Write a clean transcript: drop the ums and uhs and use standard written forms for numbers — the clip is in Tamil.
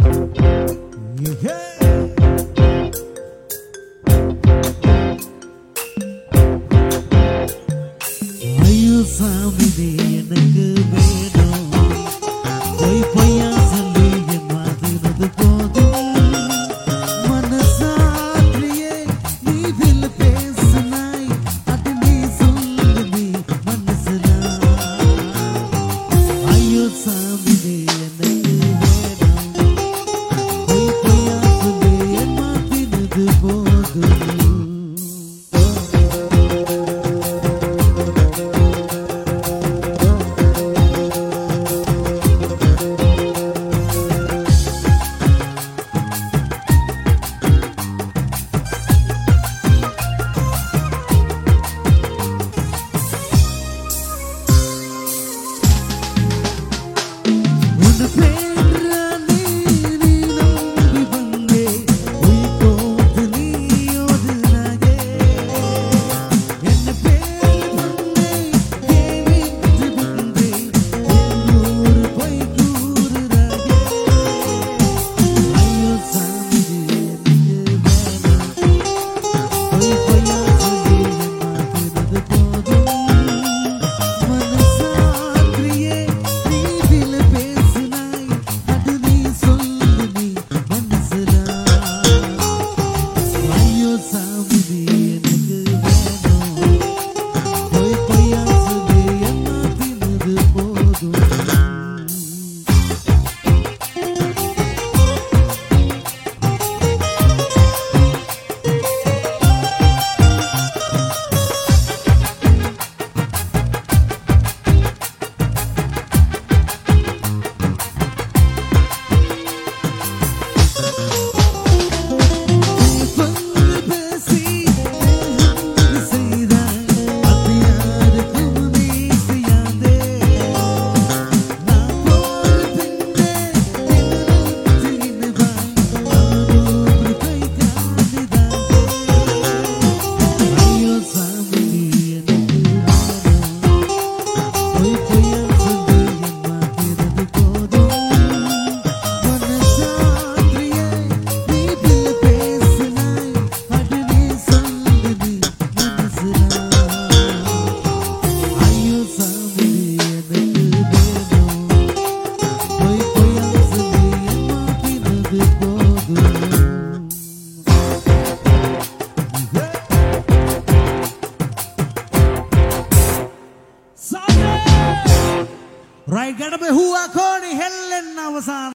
சாமிதே எனக்கு வேணும் பொய் பொய்யா சொல்லி என் மாதினது போதும் மனசாற்றியே நீ வில் பேசினாய் அது நீ சொல்லு நீ மனசுனா ஐயோ சாமிதே எனக்கு வேணும் பொய் பொய்யா சொல்லி என் மாதினது போதும் Right, gotta be who are calling hell and now.